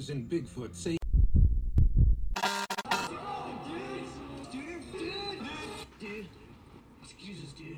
represent Bigfoot. Say. Dude. Excuse us, dude.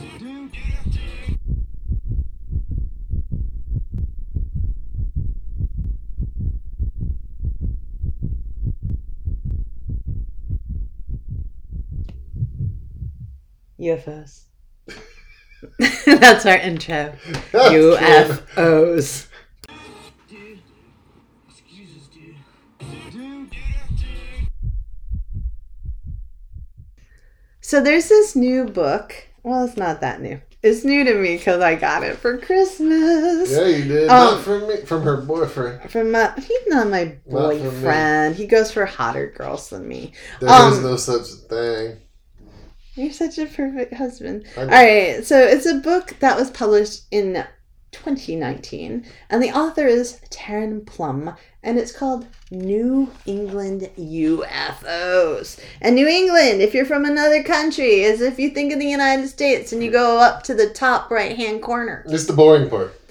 UFOs. That's our intro. UFOs. Dude. Excuse us, dude. So there's this new book. Well, it's not that new. It's new to me because I got it for Christmas. Yeah, you did. Not from me. From her boyfriend. He's not my boyfriend. He goes for hotter girls than me. There is no such thing. You're such a perfect husband. All right, so it's a book that was published in 2019, and the author is Taryn Plum, and it's called New England UFOs. And New England, if you're from another country, is if you think of the United States and you go up to the top right-hand corner. It's the boring part.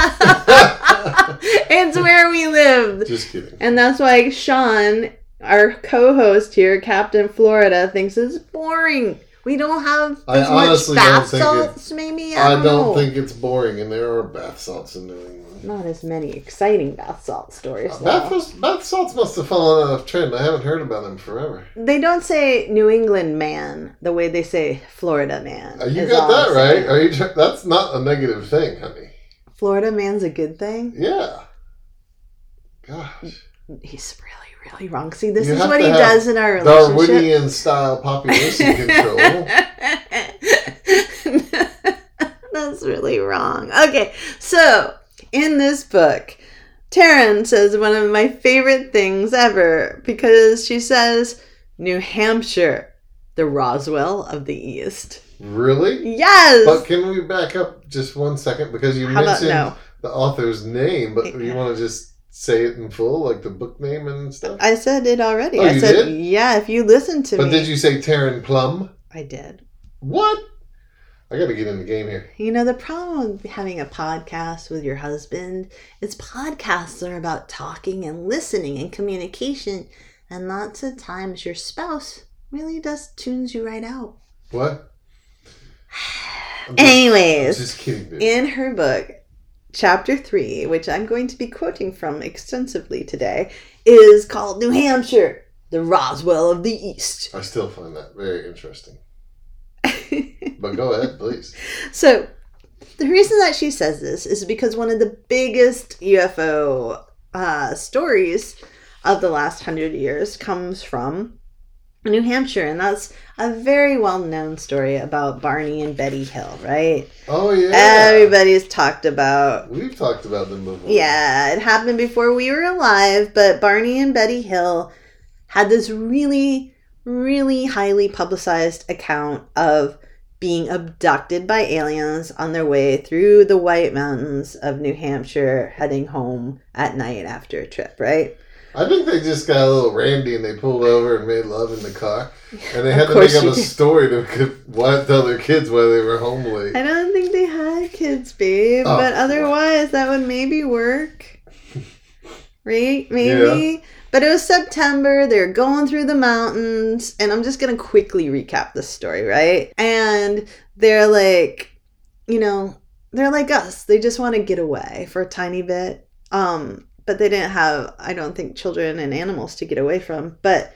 It's where we live. Just kidding. And that's why Sean, our co-host here, Captain Florida, thinks it's boring. We don't have as much bath salts, maybe? I don't think it's boring, and there are bath salts in New England. Not as many exciting bath salt stories. Bath salts must have fallen out of trend. I haven't heard about them forever. They don't say New England man the way they say Florida man. You got that right. Are you? That's not a negative thing, honey. Florida man's a good thing? Yeah. Gosh. He's really wrong. See, this is what he does in our relationship. Darwinian style population control. That's really wrong. Okay, so in this book, Taryn says one of my favorite things ever because she says New Hampshire, the Roswell of the East. Really? Yes. But can we back up just 1 second because you mentioned the author's name, but you want to just say it in full, like the book name and stuff? I said it already. Oh, I said, did? yeah, if you listen to me. But did you say Taryn Plum? I did. What? I got to get in the game here. You know, the problem with having a podcast with your husband is podcasts are about talking and listening and communication. And lots of times your spouse really just tunes you right out. What? Anyways, I'm just kidding, dude. In her book, Chapter 3, which I'm going to be quoting from extensively today, is called New Hampshire, the Roswell of the East. I still find that very interesting. But go ahead, please. So, the reason that she says this is because one of the biggest UFO stories of the last 100 years comes from New Hampshire, and that's a very well-known story about Barney and Betty Hill, right? Oh, yeah. Everybody's talked about... We've talked about them before. Yeah, it happened before we were alive, but Barney and Betty Hill had this really, really highly publicized account of being abducted by aliens on their way through the White Mountains of New Hampshire, heading home at night after a trip, right? I think they just got a little randy and they pulled over and made love in the car. And they had to make up a story to tell their kids why they were home late. I don't think they had kids, babe. Oh, but otherwise, that would maybe work. Right? Maybe. Yeah. But it was September. They're going through the mountains. And I'm just going to quickly recap the story, right? And they're like, you know, they're like us. They just want to get away for a tiny bit. But they didn't have, I don't think, children and animals to get away from. But,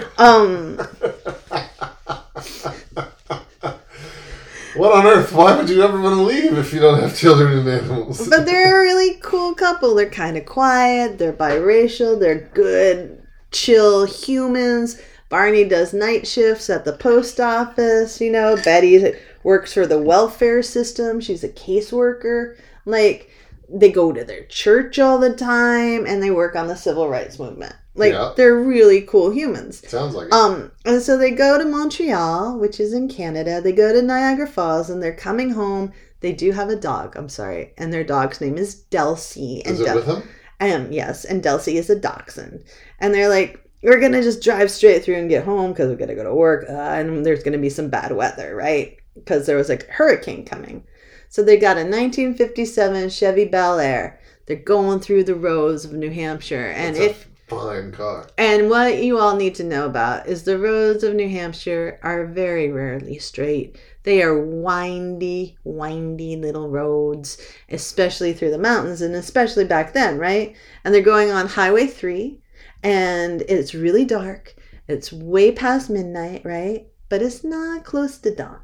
what on earth? Why would you ever want to leave if you don't have children and animals? But they're a really cool couple. They're kind of quiet. They're biracial. They're good, chill humans. Barney does night shifts at the post office. You know, Betty works for the welfare system. She's a caseworker. Like... They go to their church all the time, and they work on the civil rights movement. Like, They're really cool humans. Sounds like it. And so they go to Montreal, which is in Canada. They go to Niagara Falls, and they're coming home. They do have a dog, I'm sorry. And their dog's name is Delcy. Is it with them? Yes, and Delcy is a dachshund. And they're like, we're going to just drive straight through and get home because we're going to go to work. And there's going to be some bad weather, right? Because there was a hurricane coming. So they got a 1957 Chevy Bel Air. They're going through the roads of New Hampshire. And That's a fine car. And what you all need to know about is the roads of New Hampshire are very rarely straight. They are windy little roads, especially through the mountains, and especially back then, right? And they're going on Highway 3, and it's really dark. It's way past midnight, right? But it's not close to dawn,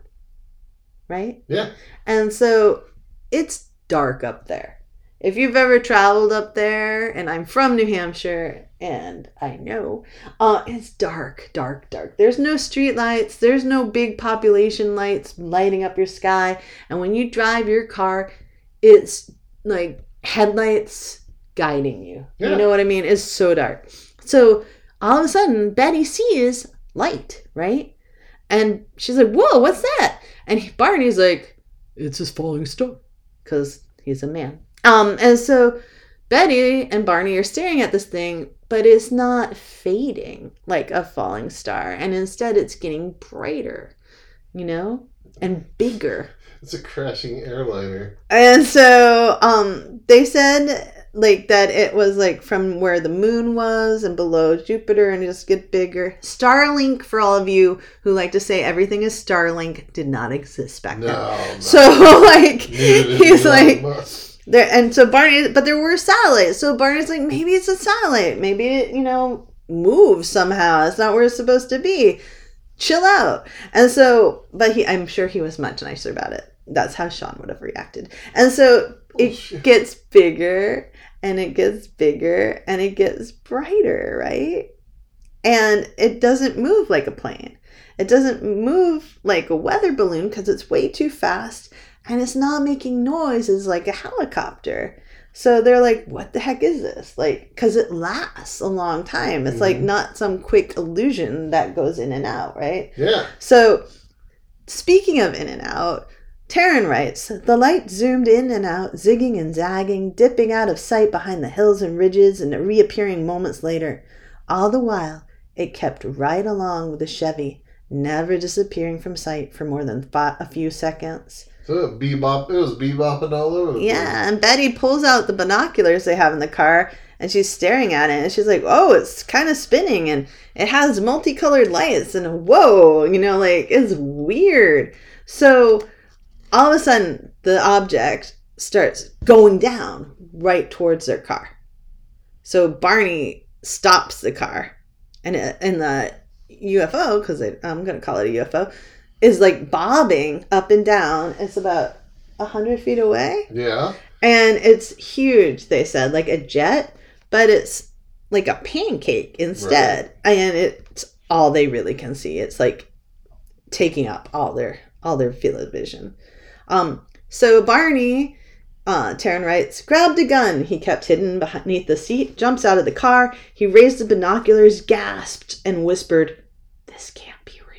right? Yeah. And so it's dark up there. If you've ever traveled up there, and I'm from New Hampshire, and I know, it's dark. There's no street lights. There's no big population lights lighting up your sky. And when you drive your car, it's like headlights guiding you. Yeah. You know what I mean? It's so dark. So all of a sudden, Betty sees light, right? And she's like, whoa, what's that? And Barney's like, it's a falling star. Because he's a man. And so Betty and Barney are staring at this thing, but it's not fading like a falling star. And instead it's getting brighter, you know, and bigger. It's a crashing airliner. And so they said like that it was like from where the moon was and below Jupiter and just get bigger. Starlink, for all of you who like to say everything is Starlink, did not exist back then. No. So like he's like there, and so Barney, but there were satellites. So Barney's like, maybe it's a satellite. Maybe it, you know, moves somehow. It's not where it's supposed to be. Chill out. And so, but I'm sure he was much nicer about it. That's how Sean would have reacted. And so it gets bigger and it gets bigger and it gets brighter, right? And it doesn't move like a plane. It doesn't move like a weather balloon because it's way too fast. And it's not making noises like a helicopter. So they're like, what the heck is this? Like, because it lasts a long time. It's like not some quick illusion that goes in and out, right? Yeah. So speaking of in and out, Taryn writes, the light zoomed in and out, zigging and zagging, dipping out of sight behind the hills and ridges and reappearing moments later. All the while, it kept right along with the Chevy, never disappearing from sight for more than a few seconds. So it was bebopping all over. Yeah, and Betty pulls out the binoculars they have in the car, and she's staring at it, and she's like, oh, it's kind of spinning, and it has multicolored lights, and whoa, you know, like, it's weird. So all of a sudden, the object starts going down right towards their car. So Barney stops the car, and the UFO, because I'm going to call it a UFO, is like bobbing up and down. It's about 100 feet away. Yeah. And it's huge, they said, like a jet, but it's like a pancake instead. Right. And it's all they really can see. It's like taking up all their field of vision. So Barney, Taryn writes, grabbed a gun he kept hidden beneath the seat, jumps out of the car. He raised the binoculars, gasped, and whispered, this can't be real.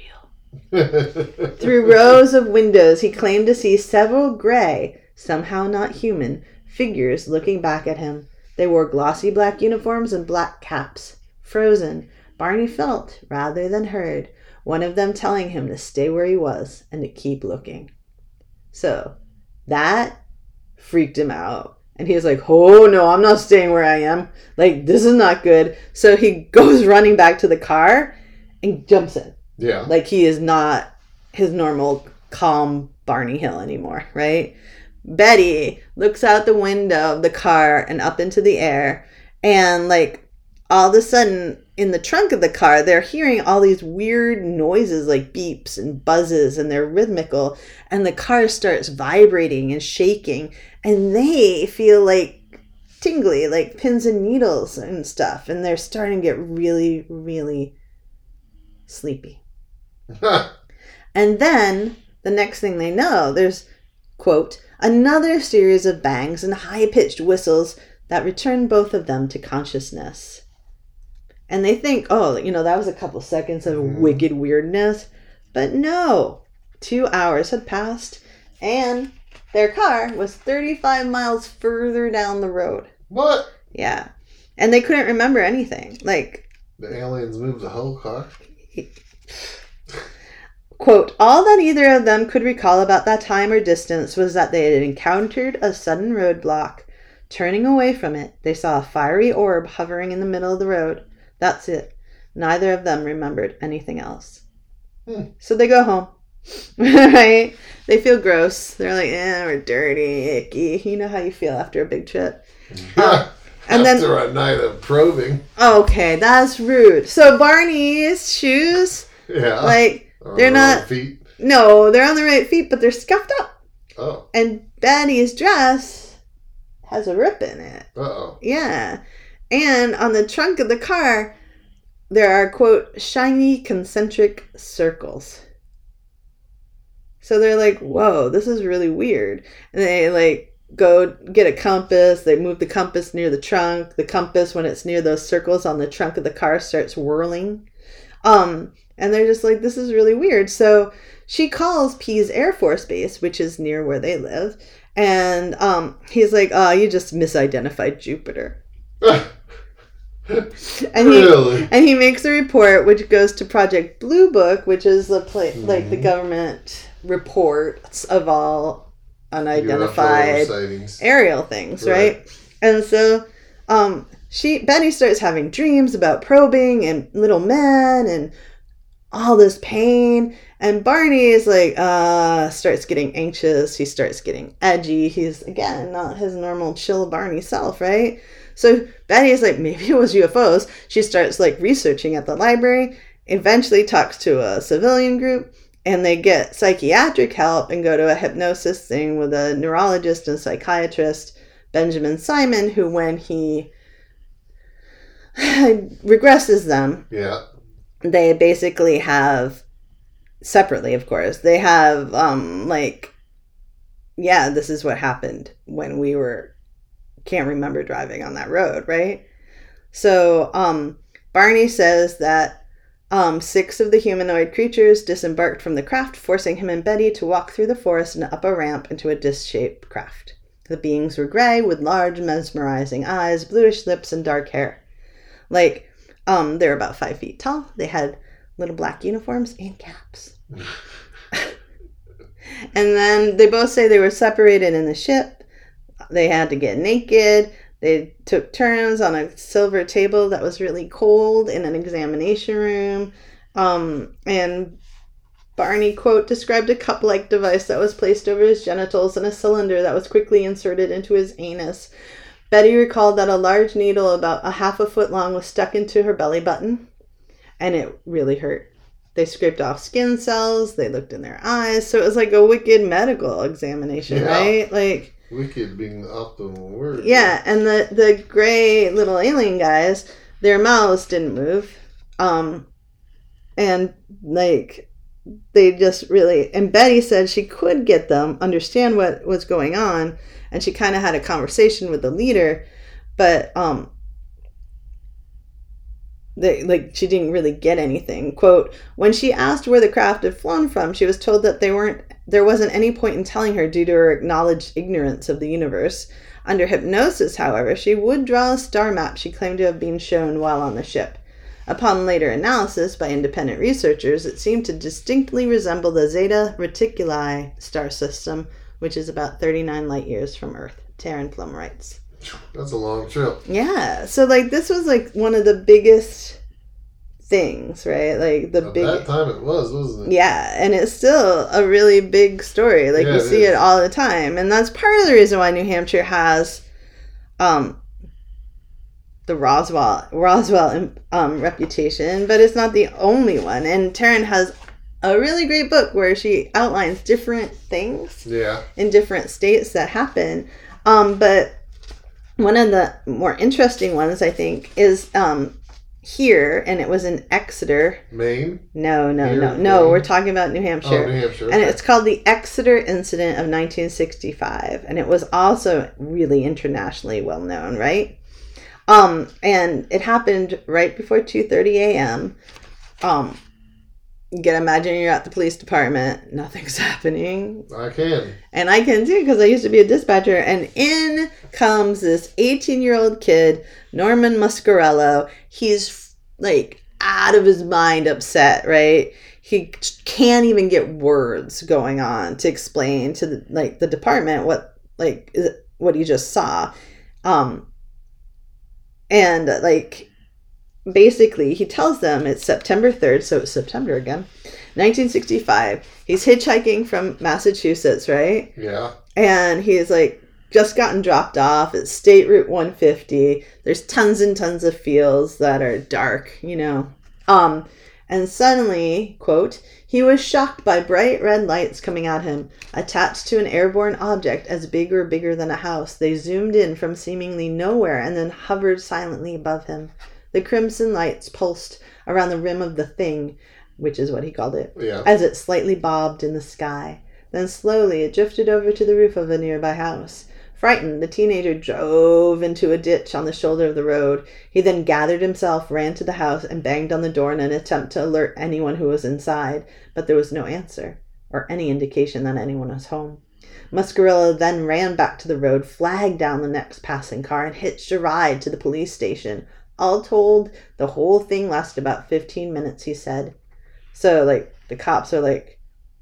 Through rows of windows, he claimed to see several gray, somehow not human, figures looking back at him. They wore glossy black uniforms and black caps. Frozen, Barney felt, rather than heard, one of them telling him to stay where he was and to keep looking. So, that freaked him out. And he was like, oh no, I'm not staying where I am. Like, this is not good. So he goes running back to the car and jumps in. Yeah. Like he is not his normal calm Barney Hill anymore, right? Betty looks out the window of the car and up into the air, and like all of a sudden in the trunk of the car, they're hearing all these weird noises like beeps and buzzes, and they're rhythmical, and the car starts vibrating and shaking, and they feel like tingly, like pins and needles and stuff, and they're starting to get really, really sleepy. And then the next thing they know, there's, quote, another series of bangs and high-pitched whistles that return both of them to consciousness. And they think, oh, you know, that was a couple seconds of wicked weirdness. But no, 2 hours had passed and their car was 35 miles further down the road. What? Yeah. And they couldn't remember anything. Like, the aliens moved the whole car? Quote, all that either of them could recall about that time or distance was that they had encountered a sudden roadblock, Turning away from it, they saw a fiery orb hovering in the middle of the road. That's it. Neither of them remembered anything else. So they go home. Right? They feel gross. They're like, we're dirty, icky. You know how you feel after a big trip. And after a night of probing. Okay, that's rude. So Barney's shoes, like, they're not... feet. No, they're on the right feet, but they're scuffed up. Oh. And Betty's dress has a rip in it. Uh-oh. Yeah. And on the trunk of the car, there are, quote, shiny concentric circles. So they're like, whoa, this is really weird. And they, like, go get a compass. They move the compass near the trunk. The compass, when it's near those circles on the trunk of the car, starts whirling. And they're just like, this is really weird. So she calls Pease Air Force Base, which is near where they live. And he's like, you just misidentified Jupiter. And he makes a report, which goes to Project Blue Book, which is the like the government reports of all unidentified aerial things, right? And so Betty starts having dreams about probing and little men and all this pain. And Barney is like, starts getting anxious. He starts getting edgy. He's, again, not his normal chill Barney self, right? So Betty's like, maybe it was UFOs. She starts, like, researching at the library, eventually talks to a civilian group, and they get psychiatric help and go to a hypnosis thing with a neurologist and psychiatrist, Benjamin Simon, who, when he regresses them, they basically have, separately, of course, they have, this is what happened when we can't remember driving on that road, right? So Barney says that 6 of the humanoid creatures disembarked from the craft, forcing him and Betty to walk through the forest and up a ramp into a disc-shaped craft. The beings were gray with large, mesmerizing eyes, bluish lips, and dark hair. Like, they're about 5 feet tall. They had little black uniforms and caps. And then they both say they were separated in the ship. They had to get naked. They took turns on a silver table that was really cold in an examination room. And Barney, quote, described a cup-like device that was placed over his genitals and a cylinder that was quickly inserted into his anus. Betty recalled that a large needle about a half a foot long was stuck into her belly button, and it really hurt. They scraped off skin cells. They looked in their eyes. So it was like a wicked medical examination, right? Like, wicked being the optimal word. Yeah, and the gray little alien guys, their mouths didn't move. And, like, they just really... And Betty said she could get them, understand what was going on, and she kind of had a conversation with the leader, but she didn't really get anything. Quote, when she asked where the craft had flown from, she was told that there wasn't any point in telling her due to her acknowledged ignorance of the universe. Under hypnosis, however, she would draw a star map she claimed to have been shown while on the ship. Upon later analysis by independent researchers, it seemed to distinctly resemble the Zeta Reticuli star system, which is about 39 light years from Earth. Taryn Plum writes. That's a long trip. Yeah. So, like, this was, like, one of the biggest things, right? Like, At that time it was, wasn't it? Yeah. And it's still a really big story. Like, you see it all the time. And that's part of the reason why New Hampshire has the Roswell reputation. But it's not the only one. And Taryn has a really great book where she outlines different things in different states that happen. But one of the more interesting ones, I think, is here, and it was in Exeter. Maine? No. We're talking about New Hampshire. Oh, New Hampshire. Okay. And it's called the Exeter Incident of 1965. And it was also really internationally well known, right? And it happened right before 2:30 a.m. You can imagine you're at the police department. Nothing's happening. I can. And I can too, because I used to be a dispatcher. And in comes this 18-year-old kid, Norman Muscarello. He's, like, out of his mind upset, right? He can't even get words going on to explain to the department what he just saw. And like, basically he tells them it's September 3rd, so it's September again, 1965. He's hitchhiking from Massachusetts, right? Yeah. And he's like just gotten dropped off at State Route 150. There's tons and tons of fields that are dark, you know. And suddenly, quote, he was shocked by bright red lights coming at him, attached to an airborne object as bigger than a house. They zoomed in from seemingly nowhere and then hovered silently above him. The crimson lights pulsed around the rim of the thing, which is what he called it, as it slightly bobbed in the sky. Then slowly it drifted over to the roof of a nearby house. Frightened, the teenager drove into a ditch on the shoulder of the road. He then gathered himself, ran to the house, and banged on the door in an attempt to alert anyone who was inside, but there was no answer, or any indication that anyone was home. Muscarella then ran back to the road, flagged down the next passing car, and hitched a ride to the police station. All told, the whole thing lasted about 15 minutes, he said. So, like, the cops are like,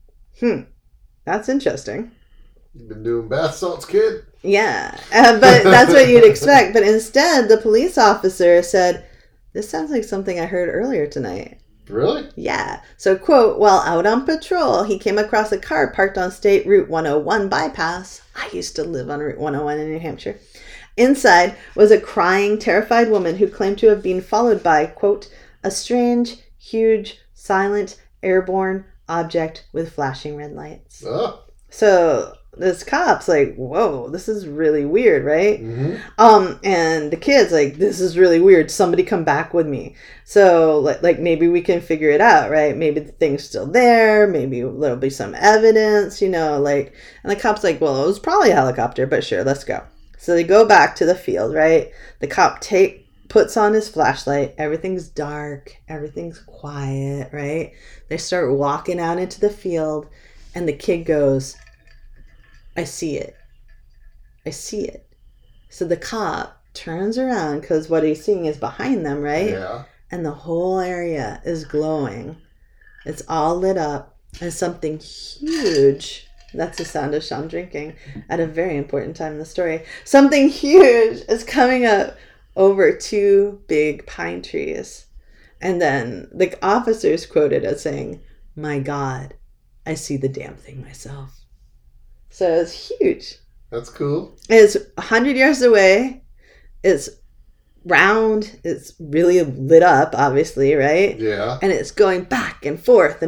that's interesting. You've been doing bath salts, kid? Yeah, but that's what you'd expect. But instead, the police officer said, this sounds like something I heard earlier tonight. Really? Yeah. So, quote, while out on patrol, he came across a car parked on State Route 101 bypass. I used to live on Route 101 in New Hampshire. Inside was a crying, terrified woman who claimed to have been followed by, quote, a strange, huge, silent, airborne object with flashing red lights. Oh. So this cop's like, whoa, this is really weird, right? Mm-hmm. And the kid's like, this is really weird. Somebody come back with me. So like maybe we can figure it out, right? Maybe the thing's still there. Maybe there'll be some evidence, you know, like, and the cop's like, well, it was probably a helicopter, but sure, let's go. So they go back to the field, right? The cop puts on his flashlight. Everything's dark. Everything's quiet, right? They start walking out into the field, and the kid goes, I see it. I see it. So the cop turns around because what he's seeing is behind them, right? Yeah. And the whole area is glowing. It's all lit up. And something huge, that's the sound of Sean drinking at a very important time in the story. Something huge is coming up over two big pine trees. And then the officer's quoted as saying, my God, I see the damn thing myself. So it's huge. That's cool. It's 100 yards away. It's round. It's really lit up, obviously, right? Yeah. And it's going back and forth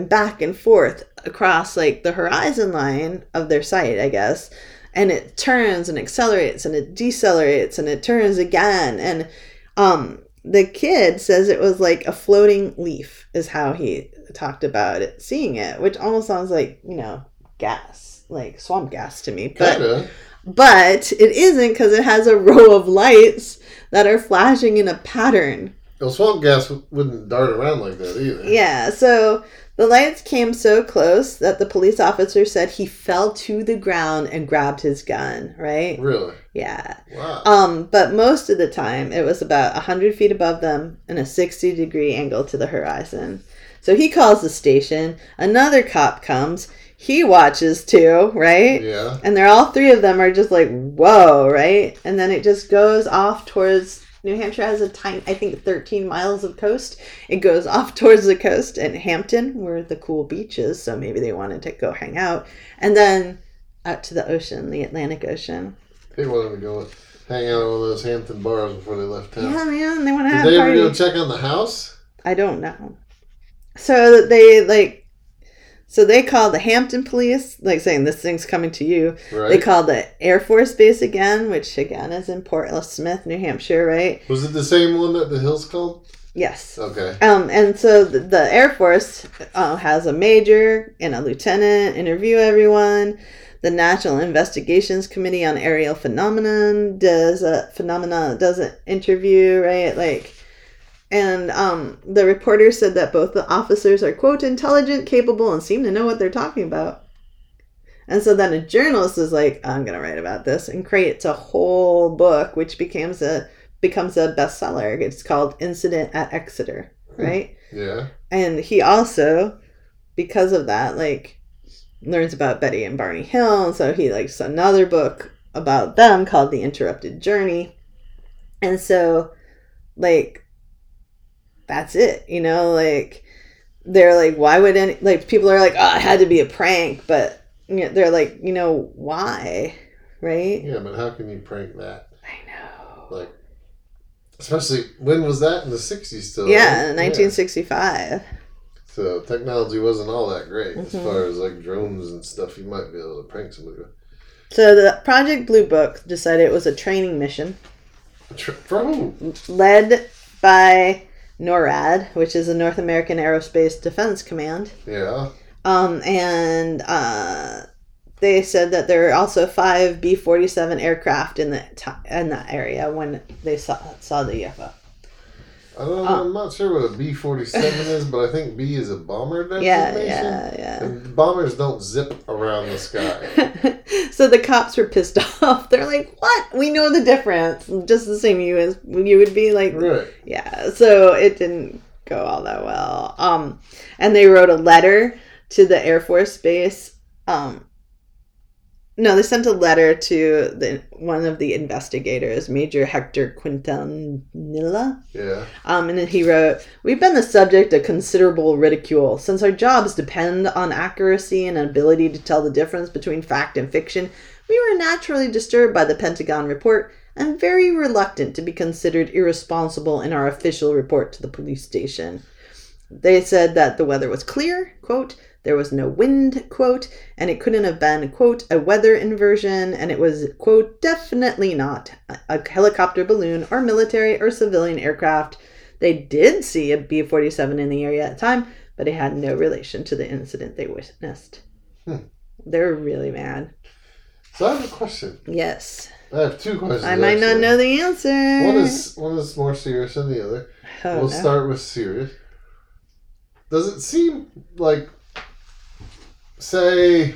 across like the horizon line of their sight, I guess. And it turns and accelerates and it decelerates and it turns again. And the kid says it was like a floating leaf is how he talked about it, seeing it, which almost sounds like, you know, gas, like swamp gas to me. But it isn't because it has a row of lights that are flashing in a pattern. Well, swamp gas wouldn't dart around like that either. Yeah, so the lights came so close that the police officer said he fell to the ground and grabbed his gun, right? Really? Yeah. Wow. But most of the time, it was about 100 feet above them and a 60-degree angle to the horizon. So he calls the station. Another cop comes. He watches too, right? Yeah. And they're all three of them are just like, whoa, right? And then it just goes off towards, New Hampshire has a tiny, I think 13 miles of coast. It goes off towards the coast and Hampton, where the cool beach is. So maybe they wanted to go hang out. And then out to the ocean, the Atlantic Ocean. They wanted to go hang out at one of those Hampton bars before they left town. Yeah, man, they want to have a party. Did party. they ever go check on the house? I don't know. So they called the Hampton police, like saying this thing's coming to you. Right. They called the Air Force Base again, which again is in Port Smith, New Hampshire, right? Was it the same one that the Hills called? Yes. Okay. And so the Air Force has a major and a lieutenant interview everyone. The National Investigations Committee on Aerial Phenomenon does an interview, right? Like. And the reporter said that both the officers are, quote, intelligent, capable, and seem to know what they're talking about. And so then a journalist is like, I'm going to write about this, and creates a whole book, which becomes a bestseller. It's called Incident at Exeter, right? Yeah. And he also, because of that, like, learns about Betty and Barney Hill. And so he likes another book about them called The Interrupted Journey. And so, like, that's it, you know, like, they're like, why would any, like, people are like, oh, it had to be a prank, but you know, they're like, you know, why, right? Yeah, but how can you prank that? I know. Like, especially, when was that? In the 60s still? Yeah, right? 1965. Yeah. So, technology wasn't all that great as Mm-hmm. far as, like, drones and stuff you might be able to prank somebody with. So the Project Blue Book decided it was a training mission For who? led by NORAD, which is the North American Aerospace Defense Command. Yeah. And they said that there are also 5 B-47 aircraft in that area when they saw the UFO. I don't know, I'm not sure what a B-47 is, but I think B is a bomber designation. Yeah. And bombers don't zip around the sky. So the cops were pissed off. They're like, what? We know the difference. Just the same you would be like, Right. Yeah. So it didn't go all that well. And they wrote a letter to the Air Force Base. No, they sent a letter to one of the investigators, Major Hector Quintanilla. Yeah. And then he wrote, "We've been the subject of considerable ridicule. Since our jobs depend on accuracy and ability to tell the difference between fact and fiction, we were naturally disturbed by the Pentagon report and very reluctant to be considered irresponsible in our official report to the police station." They said that the weather was clear, quote, "there was no wind," quote, "and it couldn't have been, quote, a weather inversion, and it was, quote, definitely not a helicopter, balloon, or military or civilian aircraft. They did see a B-47 in the area at the time, but it had no relation to the incident they witnessed." They're really mad. So I have a question. Yes. I have 2 questions. I might not know the answer. One is more serious than the other. Oh, We'll no. start with serious. Does it seem like, say,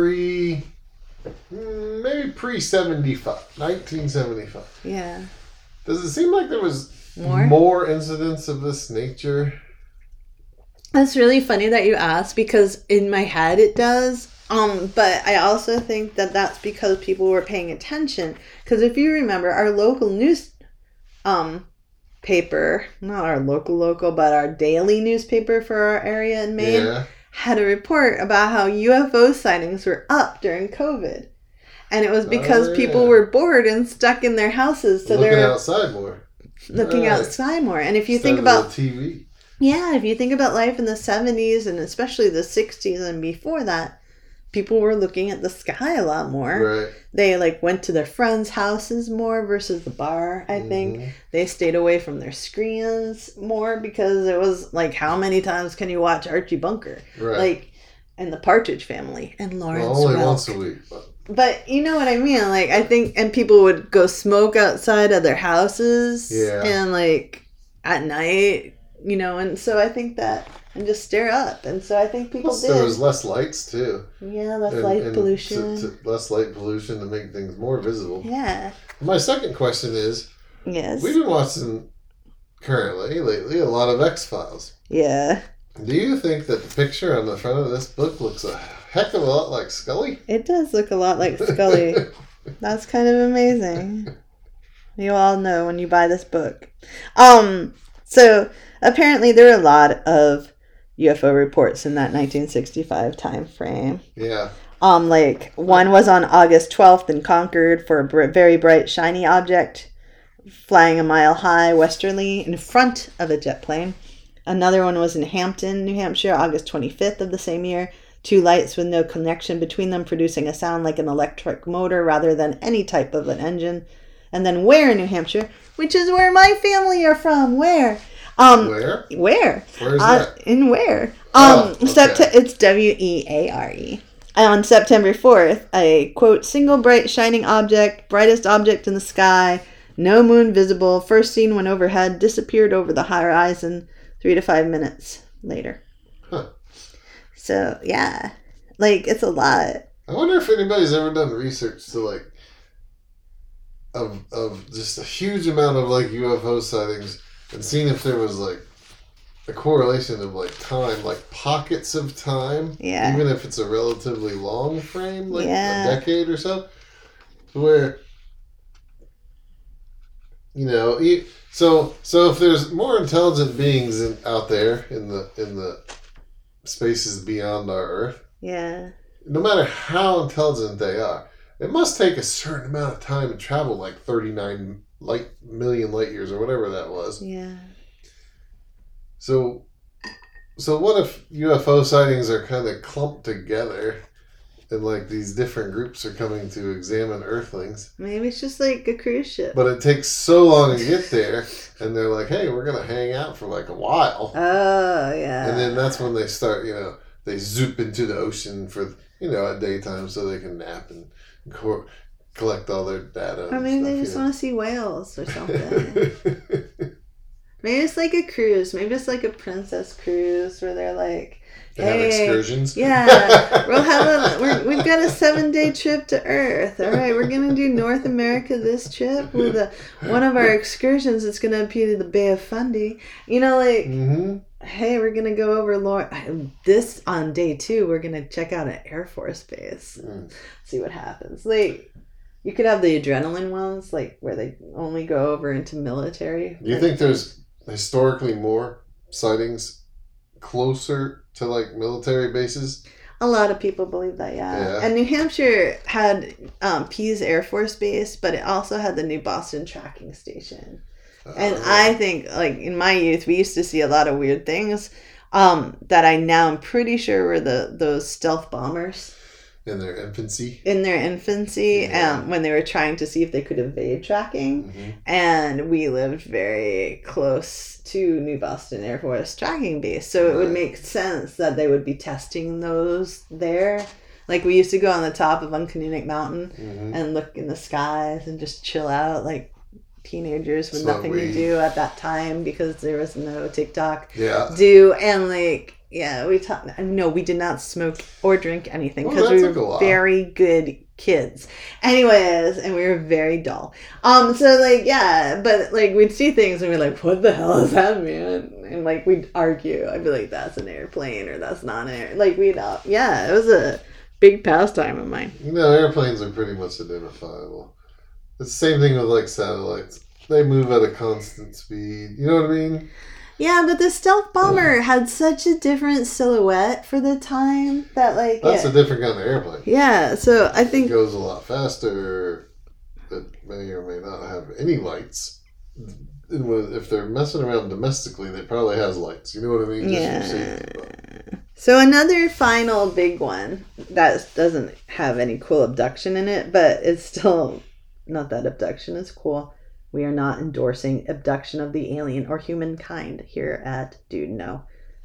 maybe pre-75, 1975. Yeah. Does it seem like there was More? more incidents of this nature? That's really funny that you asked, because in my head it does. But I also think that that's because people were paying attention. Because if you remember, our local news paper, not our local, but our daily newspaper for our area in Maine, Yeah. had a report about how UFO sightings were up during COVID. And it was because people were bored and stuck in their houses. So Looking they're outside more. looking Right. outside more. And if you Instead think of about... the TV. Yeah, if you think about life in the 70s and especially the 60s and before that, people were looking at the sky a lot more. Right. They went to their friends' houses more versus the bar, I think. They stayed away from their screens more because it was like, how many times can you watch Archie Bunker? Right. And the Partridge Family and Lawrence Well, only Welk. once a week. But you know what I mean? I think, and people would go smoke outside of their houses. Yeah. And at night, and so I think that, and just stare up. And so I think people Plus, did. there was less lights, too. Yeah, less And- light and pollution. less light pollution to make things more visible. Yeah. My second question is, Yes. we've been watching lately, a lot of X-Files. Yeah. Do you think that the picture on the front of this book looks a heck of a lot like Scully? It does look a lot like Scully. That's kind of amazing. You all know when you buy this book. So apparently there were a lot of UFO reports in that 1965 time frame. Yeah. One was on August 12th in Concord for a very bright, shiny object flying a mile high westerly in front of a jet plane. Another one was in Hampton, New Hampshire, August 25th of the same year. 2 lights with no connection between them, producing a sound like an electric motor rather than any type of an engine. And then Ware, New Hampshire, which is where my family are from. Where? Where? Where? Where's that? In Ware. Oh, okay. It's Weare. On September 4th, a, quote, single bright shining object, brightest object in the sky, no moon visible, first seen when overhead, disappeared over the horizon 3 to 5 minutes later. Huh. So, yeah. It's a lot. I wonder if anybody's ever done research to, of just a huge amount of, UFO sightings and seen if there was, a correlation of, time, pockets of time. Yeah. Even if it's a relatively long frame, Yeah. a decade or so. Where, So if there's more intelligent beings out there in the spaces beyond our Earth, Yeah. no matter how intelligent they are, it must take a certain amount of time to travel, like 39 million light years or whatever that was. Yeah. So what if UFO sightings are kind of clumped together and like these different groups are coming to examine Earthlings? Maybe it's just like a cruise ship. But it takes so long to get there, and they're like, hey, we're going to hang out for like a while. Oh, yeah. And then that's when they start, they zoop into the ocean for, at daytime so they can nap and collect all their data. Or maybe they just want to see whales or something. Maybe it's like a cruise. Maybe it's like a princess cruise where they're like, They have excursions. Yeah, we've got a 7-day trip to Earth. All right, we're gonna do North America this trip with one of our excursions. It's gonna be to the Bay of Fundy. Hey, we're gonna go over this on day 2. We're gonna check out an Air Force base, see what happens. Like, you could have the adrenaline ones, like where they only go over into military. Do you think there's historically more sightings closer to like military bases? A lot of people believe that, yeah. And New Hampshire had Pease Air Force Base, but it also had the New Boston Tracking Station. And I think, like, in my youth, we used to see a lot of weird things that I now am pretty sure were those stealth bombers. In their infancy, when they were trying to see if they could evade tracking. Mm-hmm. And we lived very close to New Boston Air Force Tracking Base. So it would make sense that they would be testing those there. Like, we used to go on the top of Uncanunic Mountain and look in the skies and just chill out, like teenagers with nothing to do at that time because there was no TikTok. And like... Yeah, we did not smoke or drink anything because we were very good kids. Anyways, and we were very dull. So like, yeah, but like we'd see things and we're like, what the hell is that, man? And like we'd argue. I'd be like, that's an airplane or that's not an air. Like it was a big pastime of mine. Airplanes are pretty much identifiable. It's the same thing with like satellites. They move at a constant speed. You know what I mean? Yeah, but the stealth bomber had such a different silhouette for the time that, like... That's a different kind of airplane. Yeah, so I think... It goes a lot faster. It may or may not have any lights. If they're messing around domestically, they probably has lights. You know what I mean? Yeah. So another final big one that doesn't have any cool abduction in it, but it's still not that abduction is cool. We are not endorsing abduction of the alien or humankind here at Dude No.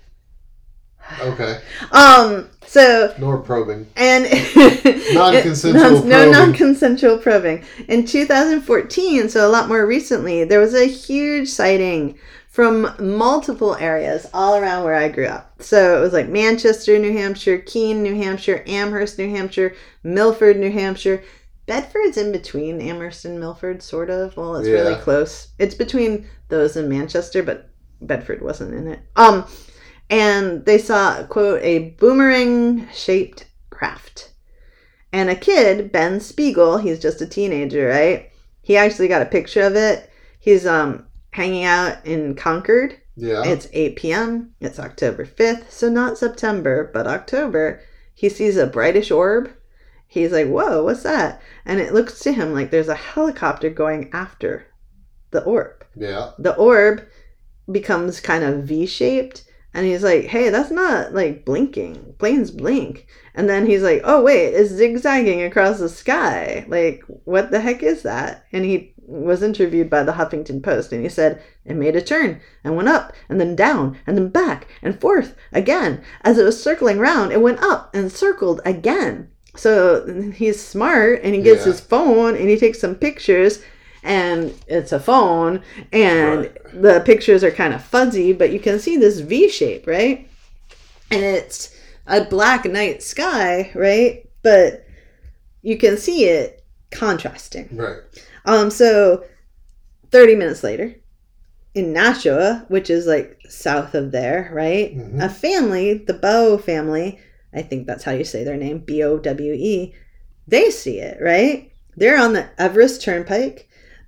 Okay. So. Nor probing. And non-consensual probing. No non-consensual probing. In 2014, so a lot more recently, there was a huge sighting from multiple areas all around where I grew up. So it was like Manchester, New Hampshire, Keene, New Hampshire, Amherst, New Hampshire, Milford, New Hampshire. Bedford's in between Amherst and Milford, sort of. Well, it's really close. It's between those and Manchester, but Bedford wasn't in it. And they saw, quote, a boomerang-shaped craft. And a kid, Ben Spiegel, he's just a teenager, right? He actually got a picture of it. He's hanging out in Concord. Yeah. It's 8 p.m. It's October 5th, so not September, but October. He sees a brightish orb. He's like, whoa, what's that? And it looks to him like there's a helicopter going after the orb. Yeah. The orb becomes kind of V-shaped. And he's like, hey, that's not like blinking. Planes blink. And then he's like, oh, wait, it's zigzagging across the sky. Like, what the heck is that? And he was interviewed by the Huffington Post. And he said, it made a turn and went up and then down and then back and forth again. As it was circling around, it went up and circled again. So he's smart and he gets his phone and he takes some pictures and it's a phone and the pictures are kind of fuzzy, but you can see this V shape, right? And it's a black night sky, right? But you can see it contrasting. Right. So 30 minutes later in Nashua, which is like south of there, right? Mm-hmm. A family, the Bowe family, I think that's how you say their name, Bowe, they see it, right? They're on the Everest Turnpike.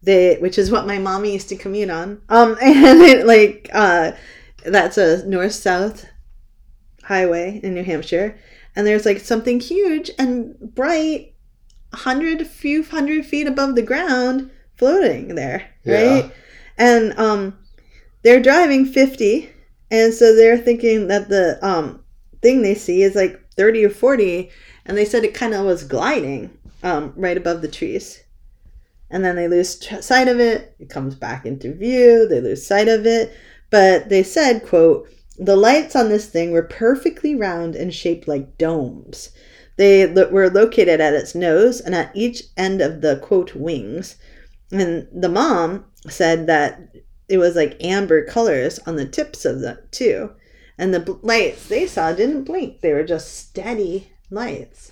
which is what my mommy used to commute on. And it like that's a north-south highway in New Hampshire, and there's like something huge and bright, few hundred feet above the ground, floating there, right? And they're driving 50, and so they're thinking that the thing they see is like 30 or 40, and they said it kind of was gliding right above the trees. And then they lose sight of it. It comes back into view. They lose sight of it. But they said, quote, "The lights on this thing were perfectly round and shaped like domes. They were located at its nose and at each end of the, quote, wings." And the mom said that it was like amber colors on the tips of the too. And the lights they saw didn't blink. They were just steady lights.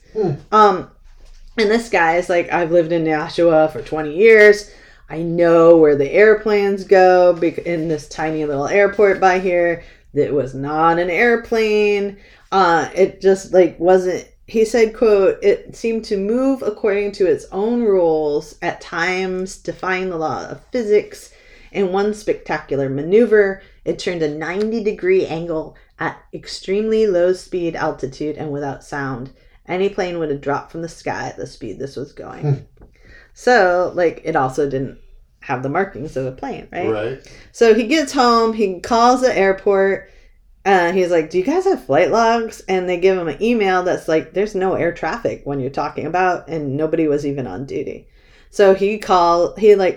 And this guy is like, "I've lived in Nashua for 20 years. I know where the airplanes go in this tiny little airport by here. It was not an airplane. It just like wasn't," he said, quote, "It seemed to move according to its own rules, at times defying the law of physics. In one spectacular maneuver, it turned a 90-degree angle at extremely low speed altitude and without sound. Any plane would have dropped from the sky at the speed this was going." So, like, it also didn't have the markings of a plane, right? Right. So he gets home, he calls the airport, he's like, "Do you guys have flight logs?" And they give him an email that's like, "There's no air traffic when you're talking about," and nobody was even on duty. So he tells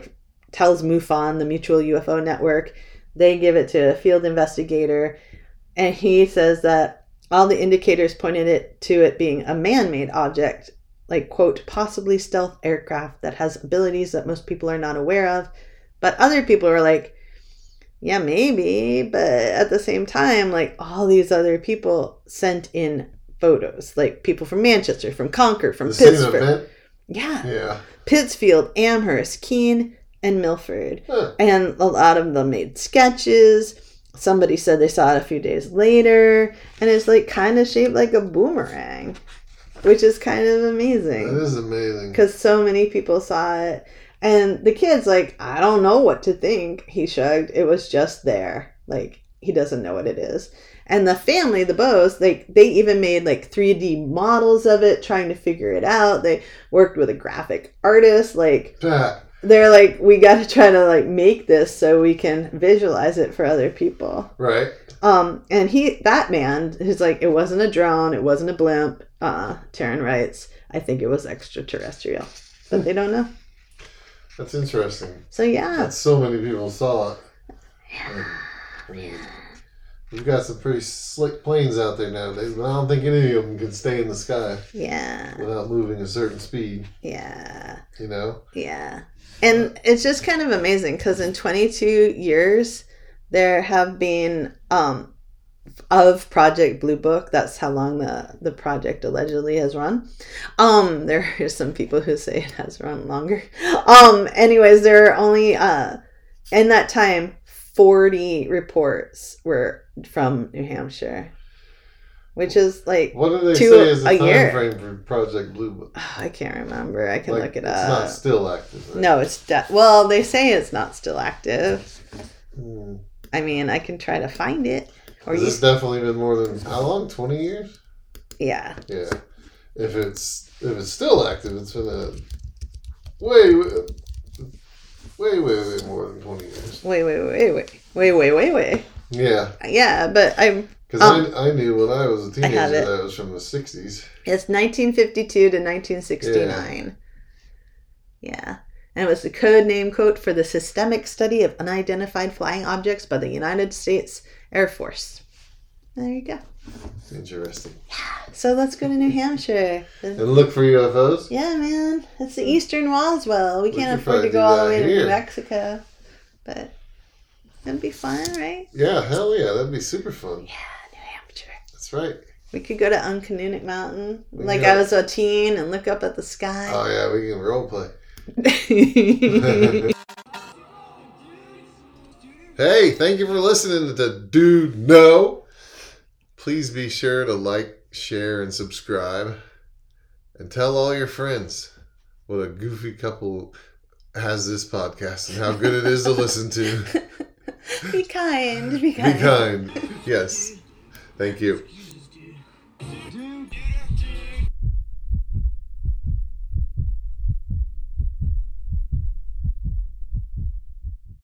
MUFON, the Mutual UFO Network. They give it to a field investigator, and he says that all the indicators pointed to it being a man-made object, like, quote, "possibly stealth aircraft that has abilities that most people are not aware of." But other people are like, "Yeah, maybe," but at the same time, like, all these other people sent in photos, like people from Manchester, from Concord, from The Pittsburgh. same event? Yeah. Yeah. Pittsfield, Amherst, Keene, and Milford. Huh. And a lot of them made sketches. Somebody said they saw it a few days later, and it's like kind of shaped like a boomerang, which is kind of amazing. That is amazing. Because so many people saw it. And the kid's like, "I don't know what to think." He shrugged. It was just there. Like, he doesn't know what it is. And the family, the Bows, they even made like 3D models of it, trying to figure it out. They worked with a graphic artist. Like, they're like, "We got to try to like make this so we can visualize it for other people." Right. And that man is like, "It wasn't a drone. It wasn't a blimp." Taryn writes, "I think it was extraterrestrial," but they don't know. That's interesting. So yeah. That so many people saw it. I mean, we've got some pretty slick planes out there nowadays, but I don't think any of them can stay in the sky. Yeah. Without moving a certain speed. Yeah. You know? Yeah. And it's just kind of amazing because in 22 years, there have been, of Project Blue Book, that's how long the project allegedly has run. There are some people who say it has run longer. Anyways, there are only, in that time, 40 reports were from New Hampshire. Which is like what do they say is the time frame for Project Blue Book? I can't remember. I can look it up. It's not still active, right? No, it's well, they say it's not still active. Hmm. I mean, I can try to find it. Has this definitely been more than how long? 20 years? Yeah. Yeah. If it's still active, it's been a way more than 20 years. Wait. Yeah. Yeah, but because I knew when I was a teenager that was from the 60s. It's 1952 to 1969. Yeah. And it was the code name, quote, "for the systemic study of unidentified flying objects by the United States Air Force." There you go. Interesting. Yeah. So let's go to New Hampshire. And look for UFOs? Yeah, man. It's the Eastern Roswell. We can't afford to go all the way to New Mexico. But it'd be fun, right? Yeah, hell yeah. That'd be super fun. Yeah, New Hampshire. That's right. We could go to Uncanunic Mountain. I was a teen and look up at the sky. Oh, yeah. We can role play. Hey, thank you for listening to Dude No. Please be sure to like, share, and subscribe. And tell all your friends what a goofy couple has this podcast and how good it is to listen to. Be kind. Be Be kind. kind. Yes. Thank you. Excuses, dude. Dude.